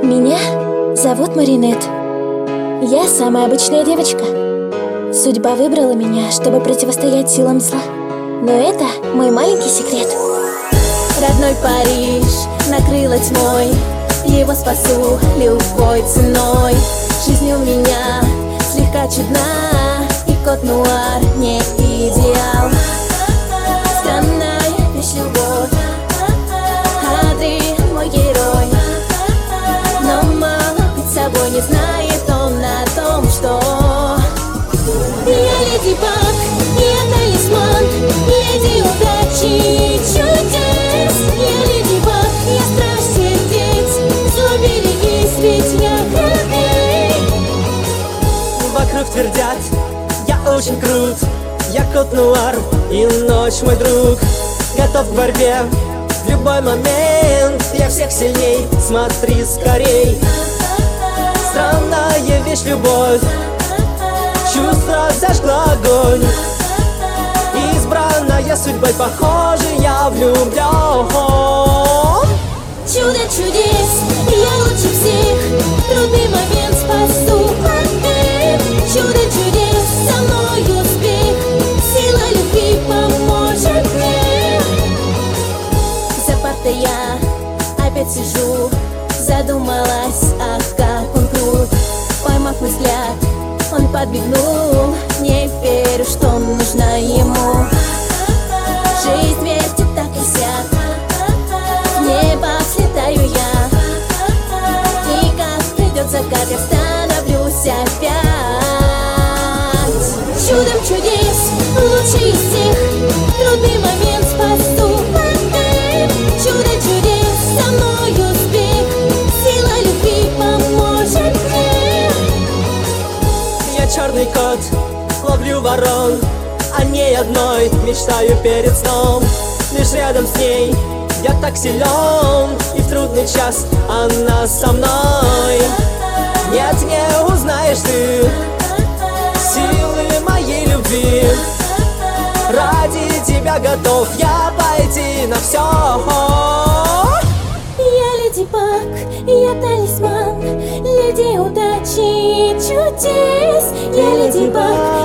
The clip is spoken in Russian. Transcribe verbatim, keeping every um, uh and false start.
Меня зовут Маринет. Я самая обычная девочка. Судьба выбрала меня, чтобы противостоять силам зла. Но это мой маленький секрет. Родной Париж накрыло тьмой, его спасу любой ценой. Жизнь у меня слегка чудна, и кот Нуар не идеал. Странная вещь любовь, Адри мой герой, но мало быть собой не знает он о том, что я леди Баг, я талисман, леди удачи и чудес. Я леди Баг, я страж сердец, зло берегись, ведь я храбрей. Вокруг твердят, я очень крут, я кот Нуар и ночь мой друг. Готов к борьбе в любой момент, я всех сильней, смотри скорей. Странная вещь любовь, чувство зажгло огонь. Избранная судьбой, похоже, я влюблен. Чудо чудес, я лучше всех, трудный момент спасу ответ. Чудо чудес, со мной успех, сила любви поможет мне. За партой я опять сижу, задумалась, ах, как он крут. Поймав мой взгляд, он подбегнул, не верю, что нужно ему. Жизнь вертит так и сяк, в небо взлетаю я, и как придет закат, я становлюсь опять. Чудом чудес, лучший из всех, трудный момент спасу ответ. Чудо чудес, со мной успех, сила любви поможет мне. Я черный кот, ловлю ворон, о ней одной мечтаю перед сном. Лишь рядом с ней я так силен, и в трудный час она со мной. Нет, не узнаешь ты силы моей любви. Ради тебя готов я пойти на все. Я леди Баг, я талисман, леди удачи и чудес. Я леди Баг,